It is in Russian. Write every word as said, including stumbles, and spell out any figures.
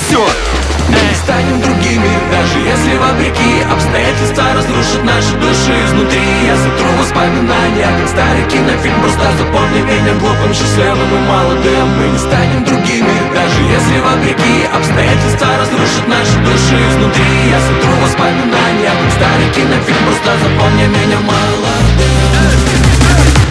все. Мы станем другими, даже если вопреки обстоятельства разрушат наши души изнутри. Я сотру воспоминания, как старый кинофильм. Просто запомни меня глупым, счастливым и молодым. Мы не станем другими, даже если вопреки обстоятельства разрушат наши души изнутри. Я сотру воспоминания, как старый кинофильм. Просто запомни меня молодым.